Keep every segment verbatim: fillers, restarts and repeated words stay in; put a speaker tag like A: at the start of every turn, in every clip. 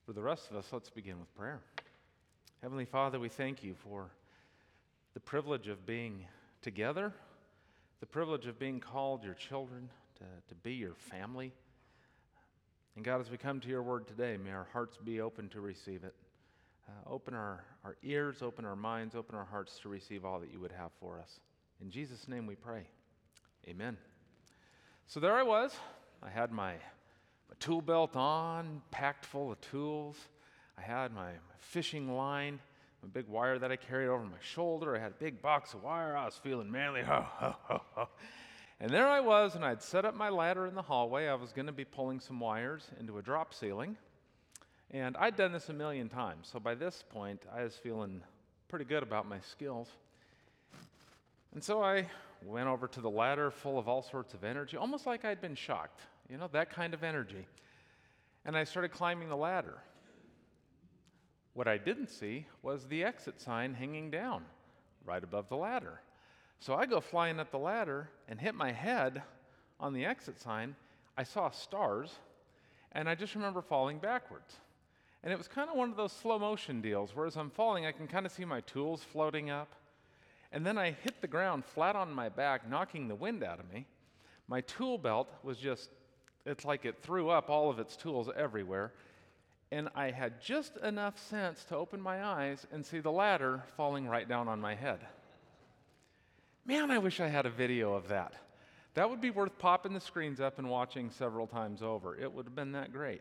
A: For the rest of us, let's begin with prayer. Heavenly Father, we thank you for the privilege of being together, the privilege of being called your children, to, to be your family. And God, as we come to your word today, may our hearts be open to receive it. Uh, open our, our ears, open our minds, open our hearts to receive all that you would have for us. In Jesus' name we pray. Amen. So there I was. I had my My tool belt on, packed full of tools. I had my, my fishing line, my big wire that I carried over my shoulder. I had a big box of wire. I was feeling manly. Ho, ho, ho, ho. And there I was, and I'd set up my ladder in the hallway. I was going to be pulling some wires into a drop ceiling. And I'd done this a million times. So by this point, I was feeling pretty good about my skills. And so I went over to the ladder full of all sorts of energy, almost like I'd been shocked. You know, that kind of energy. And I started climbing the ladder. What I didn't see was the exit sign hanging down right above the ladder. So I go flying up the ladder and hit my head on the exit sign. I saw stars, and I just remember falling backwards. And it was kind of one of those slow motion deals, where as I'm falling, I can kind of see my tools floating up. And then I hit the ground flat on my back, knocking the wind out of me. My tool belt was just It's like it threw up all of its tools everywhere. And I had just enough sense to open my eyes and see the ladder falling right down on my head. Man, I wish I had a video of that. That would be worth popping the screens up and watching several times over. It would have been that great.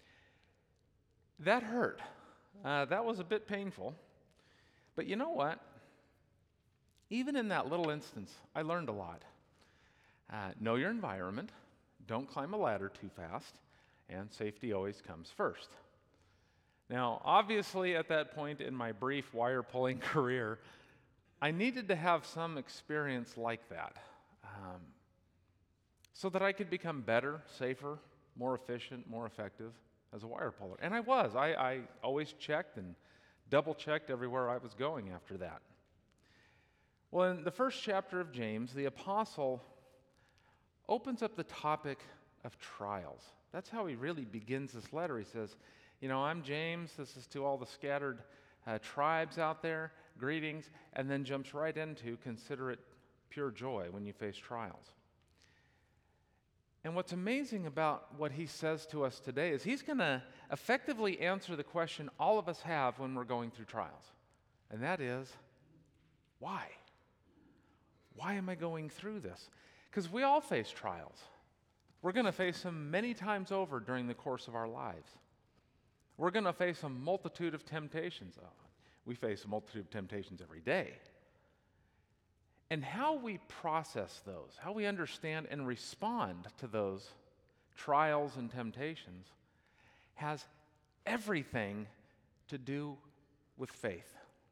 A: That hurt. Uh, that was a bit painful. But you know what? Even in that little instance, I learned a lot. Uh, know your environment. Don't climb a ladder too fast, and safety always comes first. Now, obviously, at that point in my brief wire pulling career, I needed to have some experience like that um, so that I could become better, safer, more efficient, more effective as a wire puller. And I was. I, I always checked and double-checked everywhere I was going after that. Well, in the first chapter of James, the apostle opens up the topic of trials. That's how he really begins this letter. He says, you know, I'm James. This is to all the scattered uh, tribes out there. Greetings. And then jumps right into consider it pure joy when you face trials. And what's amazing about what he says to us today is he's going to effectively answer the question all of us have when we're going through trials. And that is, why? Why am I going through this? Because we all face trials. We're going to face them many times over during the course of our lives. We're going to face a multitude of temptations. Oh, we face a multitude of temptations every day. And how we process those, how we understand and respond to those trials and temptations has everything to do with faith.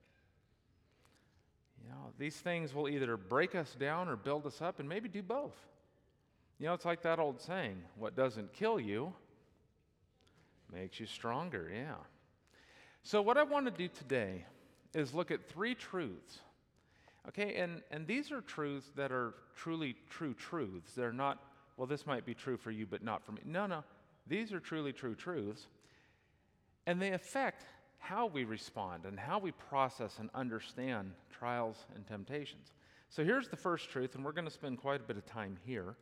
A: You know, these things will either break us down or build us up, and maybe do both. You know, it's like that old saying, what doesn't kill you makes you stronger, yeah. So what I want to do today is look at three truths, okay? And, and these are truths that are truly true truths. They're not, well, this might be true for you, but not for me. No, no, these are truly true truths, and they affect how we respond and how we process and understand trials and temptations. So here's the first truth, and we're going to spend quite a bit of time here.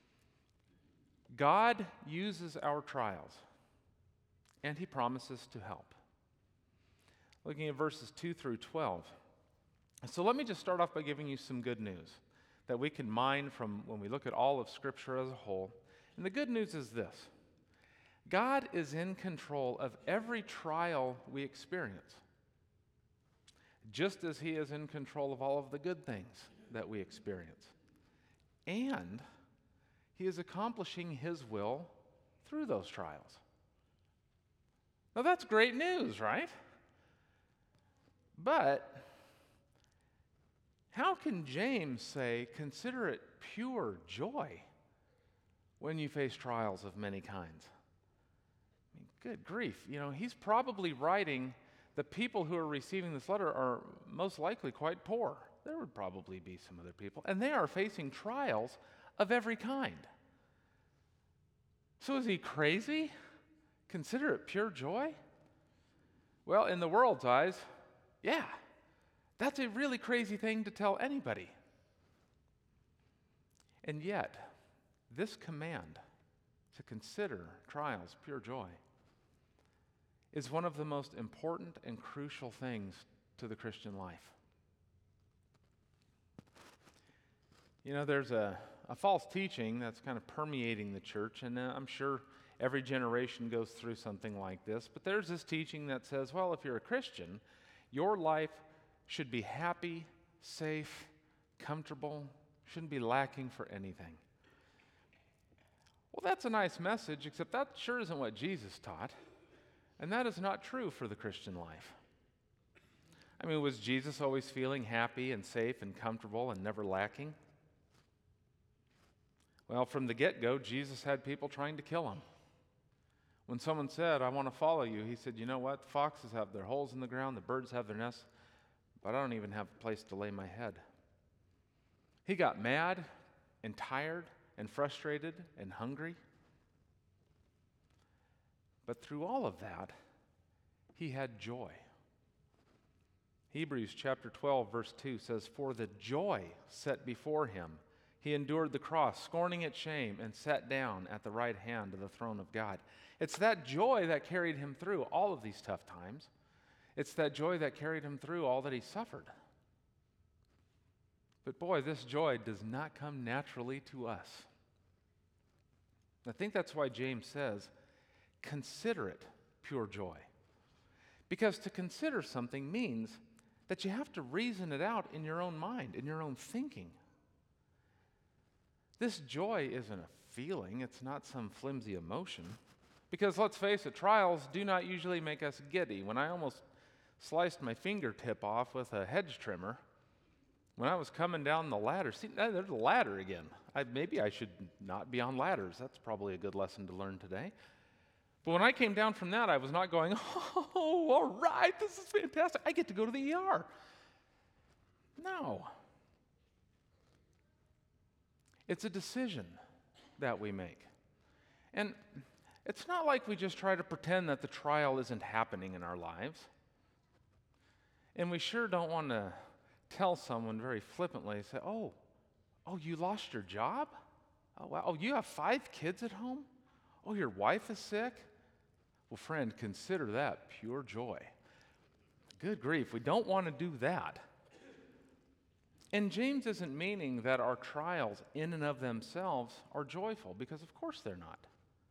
A: God uses our trials, and he promises to help. Looking at verses two through twelve. So let me just start off by giving you some good news that we can mine from when we look at all of Scripture as a whole. And the good news is this. God is in control of every trial we experience, just as he is in control of all of the good things that we experience. And he is accomplishing his will through those trials. Now that's great news, right? But how can James say, consider it pure joy when you face trials of many kinds? I mean, good grief. You know, he's probably writing, the people who are receiving this letter are most likely quite poor. There would probably be some other people. And they are facing trials of every kind. So is he crazy? Consider it pure joy? Well, in the world's eyes, yeah, that's a really crazy thing to tell anybody. And yet, this command to consider trials pure joy is one of the most important and crucial things to the Christian life. You know, there's a, a false teaching that's kind of permeating the church, and uh, I'm sure every generation goes through something like this, but there's this teaching that says, well, if you're a Christian, your life should be happy, safe, comfortable, shouldn't be lacking for anything. Well, that's a nice message, except that sure isn't what Jesus taught, and that is not true for the Christian life. I mean, was Jesus always feeling happy and safe and comfortable and never lacking? Well, from the get-go, Jesus had people trying to kill him. When someone said, I want to follow you, he said, you know what? The foxes have their holes in the ground, the birds have their nests, but I don't even have a place to lay my head. He got mad and tired and frustrated and hungry. But through all of that, he had joy. Hebrews chapter twelve, verse two says, for the joy set before him, he endured the cross, scorning its shame, and sat down at the right hand of the throne of God. It's that joy that carried him through all of these tough times. It's that joy that carried him through all that he suffered. But boy, this joy does not come naturally to us. I think that's why James says, consider it pure joy. Because to consider something means that you have to reason it out in your own mind, in your own thinking. This joy isn't a feeling, it's not some flimsy emotion. Because let's face it, trials do not usually make us giddy. When I almost sliced my fingertip off with a hedge trimmer, when I was coming down the ladder, see, there's a ladder again. I, maybe I should not be on ladders. That's probably a good lesson to learn today. But when I came down from that, I was not going, oh, all right, this is fantastic. I get to go to the E R. No. It's a decision that we make. And it's not like we just try to pretend that the trial isn't happening in our lives. And we sure don't want to tell someone very flippantly, say, oh, oh, you lost your job? Oh, wow. Oh, you have five kids at home? Oh, your wife is sick? Well, friend, consider that pure joy. Good grief, we don't want to do that. And James isn't meaning that our trials in and of themselves are joyful, because of course they're not.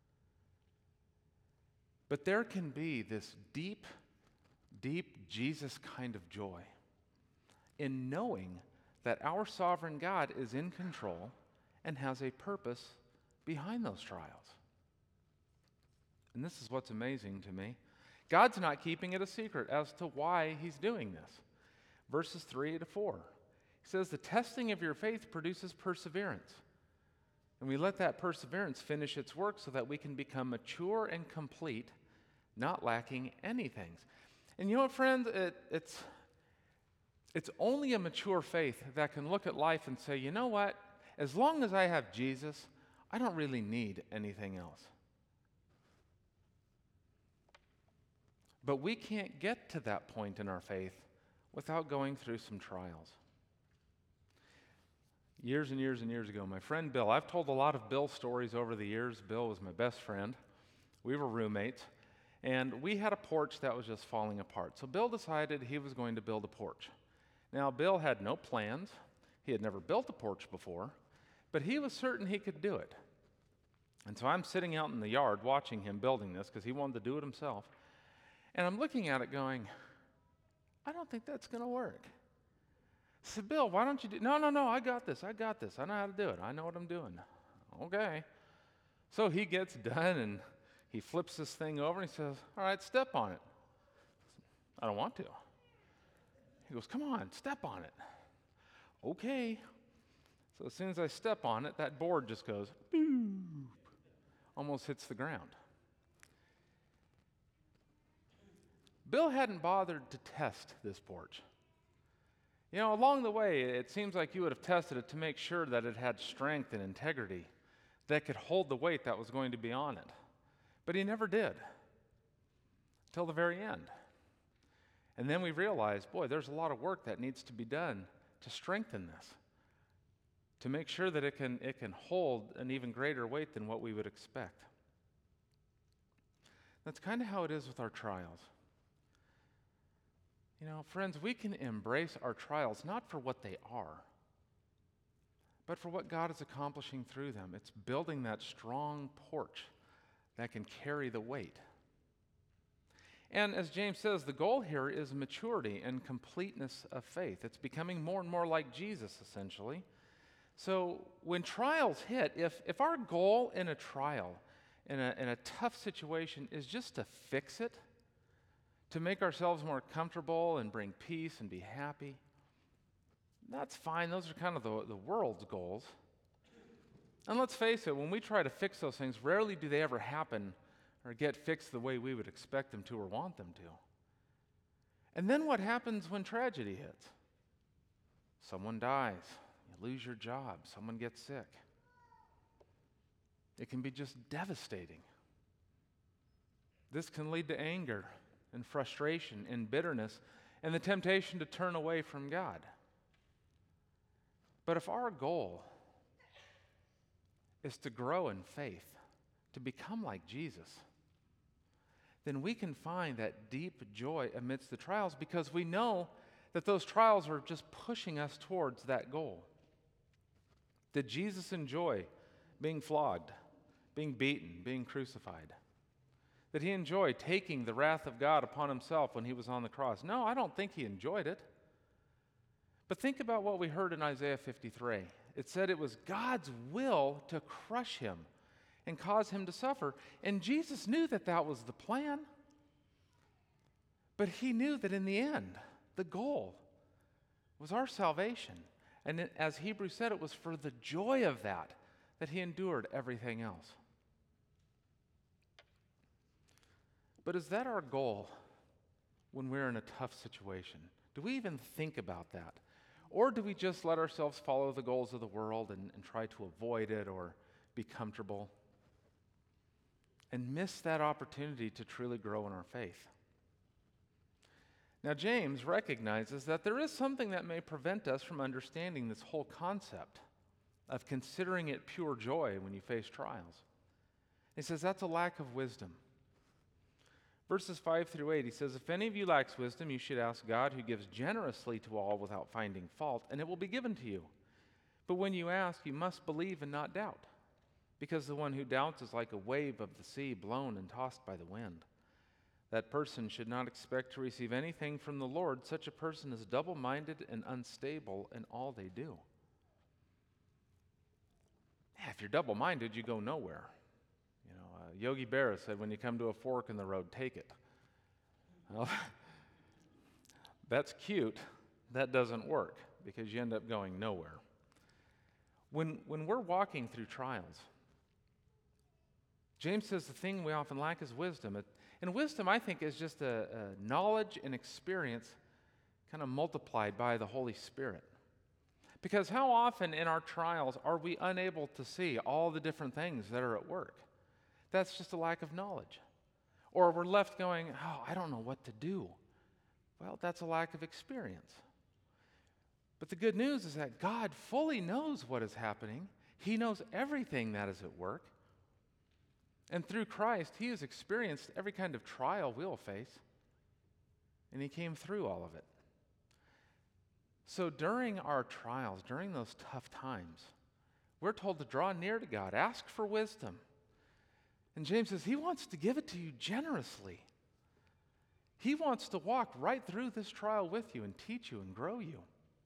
A: But there can be this deep, deep Jesus kind of joy in knowing that our sovereign God is in control and has a purpose behind those trials. And this is what's amazing to me. God's not keeping it a secret as to why he's doing this. Verses three to four. He says, the testing of your faith produces perseverance. And we let that perseverance finish its work so that we can become mature and complete, not lacking anything. And you know what, friends? It, it's, it's only a mature faith that can look at life and say, you know what? As long as I have Jesus, I don't really need anything else. But we can't get to that point in our faith without going through some trials. Years and years and years ago, my friend Bill, I've told a lot of Bill stories over the years. Bill was my best friend. We were roommates, and we had a porch that was just falling apart. So Bill decided he was going to build a porch. Now, Bill had no plans. He had never built a porch before, but he was certain he could do it. And so I'm sitting out in the yard watching him building this because he wanted to do it himself. And I'm looking at it going, I don't think that's going to work. I said, Bill, why don't you do, no, no, no, I got this, I got this. I know how to do it. I know what I'm doing. Okay. So he gets done and he flips this thing over and he says, all right, step on it. I don't want to. He goes, come on, step on it. Okay. So as soon as I step on it, that board just goes, boop, almost hits the ground. Bill hadn't bothered to test this porch. You know, along the way, it seems like you would have tested it to make sure that it had strength and integrity that could hold the weight that was going to be on it. But he never did, till the very end. And then we realize, boy, there's a lot of work that needs to be done to strengthen this, to make sure that it can, it can hold an even greater weight than what we would expect. That's kind of how it is with our trials. You know, friends, we can embrace our trials not for what they are, but for what God is accomplishing through them. It's building that strong porch that can carry the weight. And as James says, the goal here is maturity and completeness of faith. It's becoming more and more like Jesus, essentially. So when trials hit, if, if our goal in a trial, in a, in a tough situation, is just to fix it, to make ourselves more comfortable and bring peace and be happy, that's fine. Those are kind of the, the world's goals. And let's face it, when we try to fix those things, rarely do they ever happen or get fixed the way we would expect them to or want them to. And then what happens when tragedy hits? Someone dies, you lose your job, someone gets sick. It can be just devastating. This can lead to anger and frustration and bitterness and the temptation to turn away from God. But if our goal is to grow in faith, to become like Jesus, then we can find that deep joy amidst the trials because we know that those trials are just pushing us towards that goal. Did Jesus enjoy being flogged, being beaten, being crucified? Did he enjoy taking the wrath of God upon himself when he was on the cross? No, I don't think he enjoyed it. But think about what we heard in Isaiah fifty-three. It said it was God's will to crush him and cause him to suffer. And Jesus knew that that was the plan. But he knew that in the end, the goal was our salvation. And it, as Hebrews said, it was for the joy of that that he endured everything else. But is that our goal when we're in a tough situation? Do we even think about that? Or do we just let ourselves follow the goals of the world and, and try to avoid it or be comfortable and miss that opportunity to truly grow in our faith? Now, James recognizes that there is something that may prevent us from understanding this whole concept of considering it pure joy when you face trials. He says that's a lack of wisdom. Verses five through eight, he says, if any of you lacks wisdom, you should ask God, who gives generously to all without finding fault, and it will be given to you. But when you ask, you must believe and not doubt, because the one who doubts is like a wave of the sea blown and tossed by the wind. That person should not expect to receive anything from the Lord. Such a person is double-minded and unstable in all they do. Yeah, if you're double-minded, you go nowhere. You know, uh, Yogi Berra said, when you come to a fork in the road, take it. Well, that's cute. That doesn't work because you end up going nowhere. When, when we're walking through trials, James says the thing we often lack is wisdom. It, and wisdom, I think, is just a, a knowledge and experience kind of multiplied by the Holy Spirit. Because how often in our trials are we unable to see all the different things that are at work? That's just a lack of knowledge. Or we're left going, oh, I don't know what to do. Well, that's a lack of experience. But the good news is that God fully knows what is happening. He knows everything that is at work. And through Christ, he has experienced every kind of trial we'll face. And he came through all of it. So during our trials, during those tough times, we're told to draw near to God, ask for wisdom. And James says he wants to give it to you generously. He wants to walk right through this trial with you and teach you and grow you.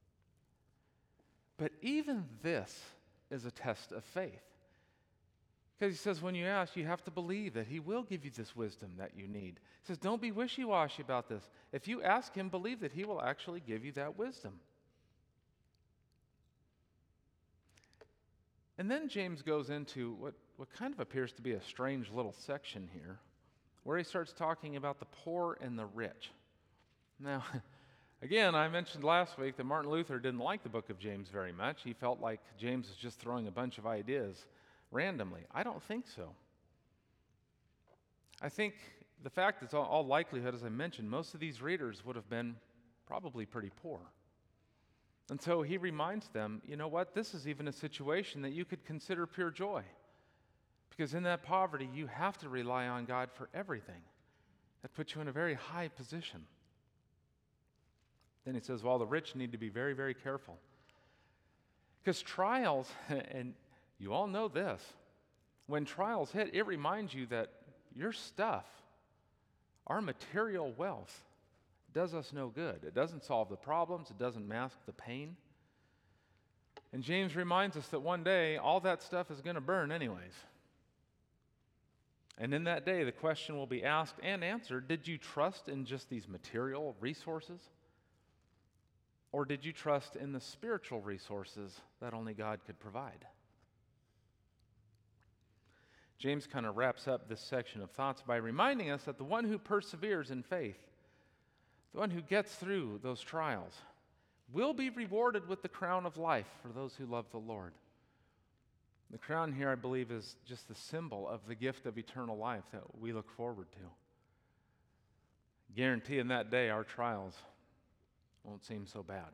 A: But even this is a test of faith. Because he says when you ask, you have to believe that he will give you this wisdom that you need. He says don't be wishy-washy about this. If you ask him, believe that he will actually give you that wisdom. And then James goes into what, what kind of appears to be a strange little section here, where he starts talking about the poor and the rich. Now, again, I mentioned last week that Martin Luther didn't like the book of James very much. He felt like James was just throwing a bunch of ideas randomly. I don't think so. I think the fact is, all, all likelihood, as I mentioned, most of these readers would have been probably pretty poor. And so he reminds them, you know what, this is even a situation that you could consider pure joy. Because in that poverty, you have to rely on God for everything. That puts you in a very high position. Then he says, well, the rich need to be very, very careful. Because trials, and you all know this, when trials hit, it reminds you that your stuff, our material wealth, does us no good. It doesn't solve the problems. It doesn't mask the pain. And James reminds us that one day, all that stuff is going to burn anyways. And in that day, the question will be asked and answered, did you trust in just these material resources? Or did you trust in the spiritual resources that only God could provide? James kind of wraps up this section of thoughts by reminding us that the one who perseveres in faith, the one who gets through those trials, will be rewarded with the crown of life for those who love the Lord. The crown here, I believe, is just the symbol of the gift of eternal life that we look forward to. Guarantee in that day our trials won't seem so bad.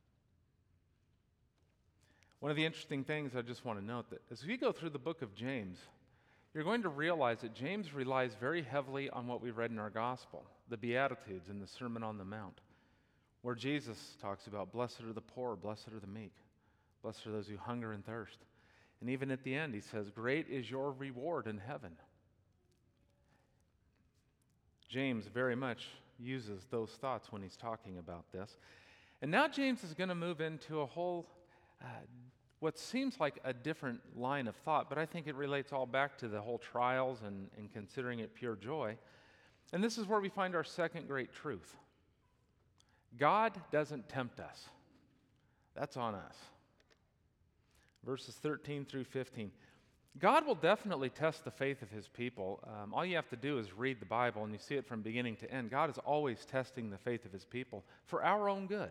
A: One of the interesting things I just want to note that as we go through the book of James, you're going to realize that James relies very heavily on what we read in our gospel, the Beatitudes and the Sermon on the Mount, where Jesus talks about blessed are the poor, blessed are the meek, blessed are those who hunger and thirst. And even at the end, he says, great is your reward in heaven. James very much uses those thoughts when he's talking about this. And now James is going to move into a whole, uh, what seems like a different line of thought, but I think it relates all back to the whole trials and, and considering it pure joy. And this is where we find our second great truth. God doesn't tempt us. That's on us. Verses thirteen through fifteen. God will definitely test the faith of his people. Um, all you have to do is read the Bible, and you see it from beginning to end. God is always testing the faith of his people for our own good.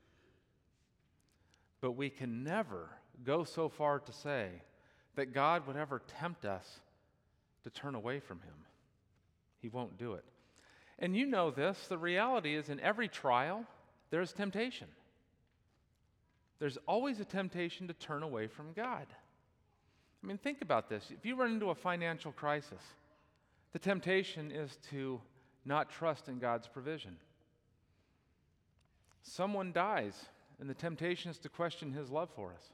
A: But we can never go so far to say that God would ever tempt us to turn away from him. He won't do it. And you know this, the reality is in every trial, there's temptation. There's always a temptation to turn away from God. I mean, think about this. If you run into a financial crisis, the temptation is to not trust in God's provision. Someone dies, and the temptation is to question his love for us.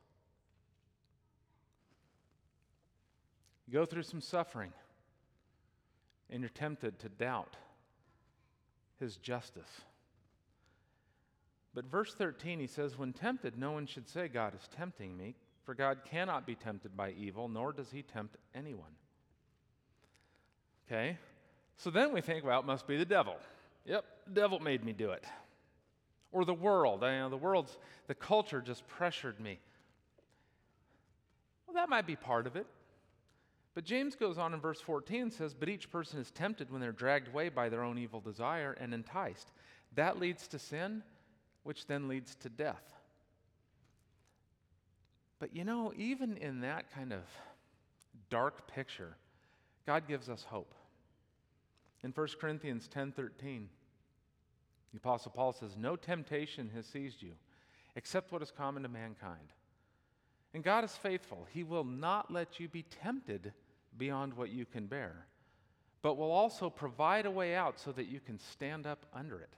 A: You go through some suffering, and you're tempted to doubt his justice. But verse thirteen, he says, when tempted, no one should say, God is tempting me, for God cannot be tempted by evil, nor does he tempt anyone. Okay? So then we think, well, it must be the devil. Yep, the devil made me do it. Or the world. I know the world's, the culture just pressured me. Well, that might be part of it. But James goes on in verse fourteen and says, but each person is tempted when they're dragged away by their own evil desire and enticed. That leads to sin, which then leads to death. But you know, even in that kind of dark picture, God gives us hope. In First Corinthians ten thirteen, the Apostle Paul says, no temptation has seized you, except what is common to mankind. And God is faithful. He will not let you be tempted beyond what you can bear, but will also provide a way out so that you can stand up under it.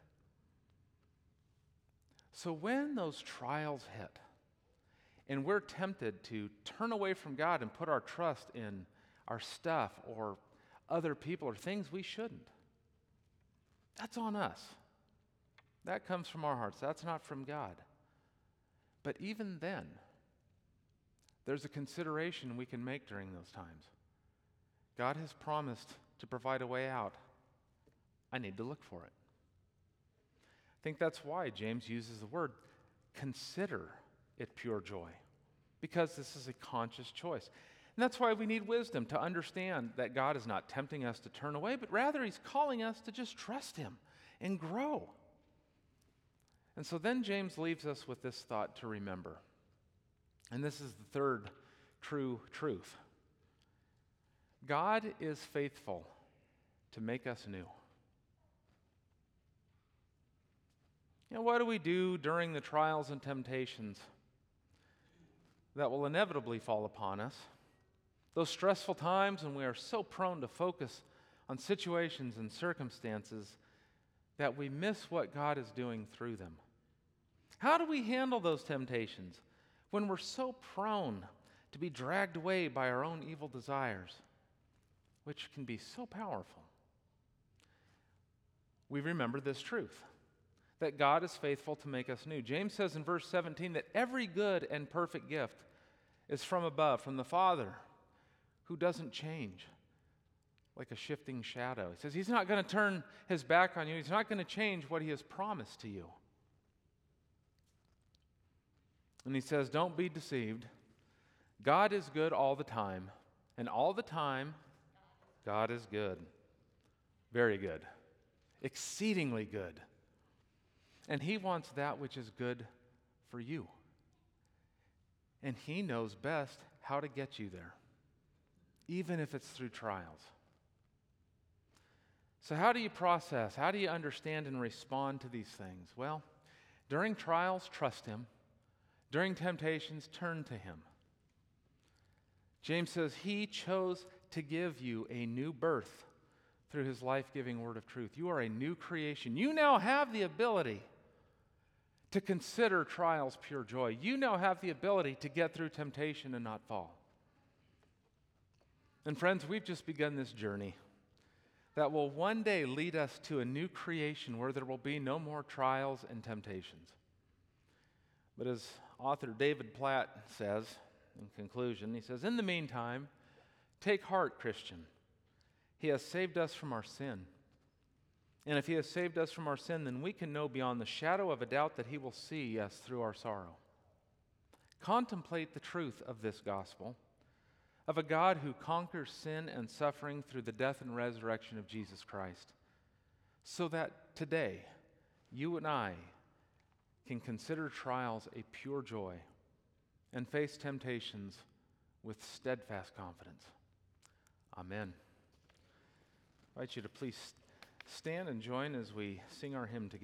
A: So when those trials hit, and we're tempted to turn away from God and put our trust in our stuff or other people or things we shouldn't, that's on us. That comes from our hearts. That's not from God. But even then, there's a consideration we can make during those times. God has promised to provide a way out. I need to look for it. I think that's why James uses the word consider it pure joy, because this is a conscious choice. And that's why we need wisdom to understand that God is not tempting us to turn away, but rather he's calling us to just trust him and grow. And so then James leaves us with this thought to remember. And this is the third true truth. God is faithful to make us new. You know, what do we do during the trials and temptations that will inevitably fall upon us? Those stressful times when we are so prone to focus on situations and circumstances that we miss what God is doing through them. How do we handle those temptations when we're so prone to be dragged away by our own evil desires, which can be so powerful? We remember this truth, that God is faithful to make us new. James says in verse seventeen that every good and perfect gift is from above, from the Father, who doesn't change like a shifting shadow. He says he's not going to turn his back on you. He's not going to change what he has promised to you. And he says, don't be deceived. God is good all the time, and all the time, God is good. Very good. Exceedingly good. And he wants that which is good for you. And he knows best how to get you there, even if it's through trials. So how do you process? How do you understand and respond to these things? Well, during trials, trust him. During temptations, turn to him. James says he chose to give you a new birth through his life-giving word of truth. You are a new creation. You now have the ability to consider trials pure joy. You now have the ability to get through temptation and not fall. And friends, we've just begun this journey that will one day lead us to a new creation where there will be no more trials and temptations. But as author David Platt says in conclusion, he says, in the meantime, take heart, Christian. He has saved us from our sin. And if he has saved us from our sin, then we can know beyond the shadow of a doubt that he will see us through our sorrow. Contemplate the truth of this gospel, of a God who conquers sin and suffering through the death and resurrection of Jesus Christ, so that today, you and I can consider trials a pure joy and face temptations with steadfast confidence. Amen. I invite you to please stand and join as we sing our hymn together.